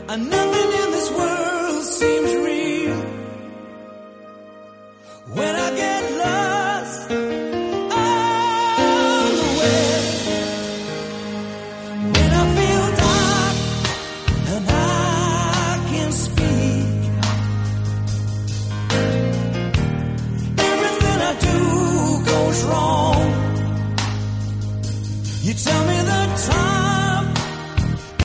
and nothing in this world seems real. When I get lost on the way, when I feel dark and I can't speak, everything I do goes wrong. You tell me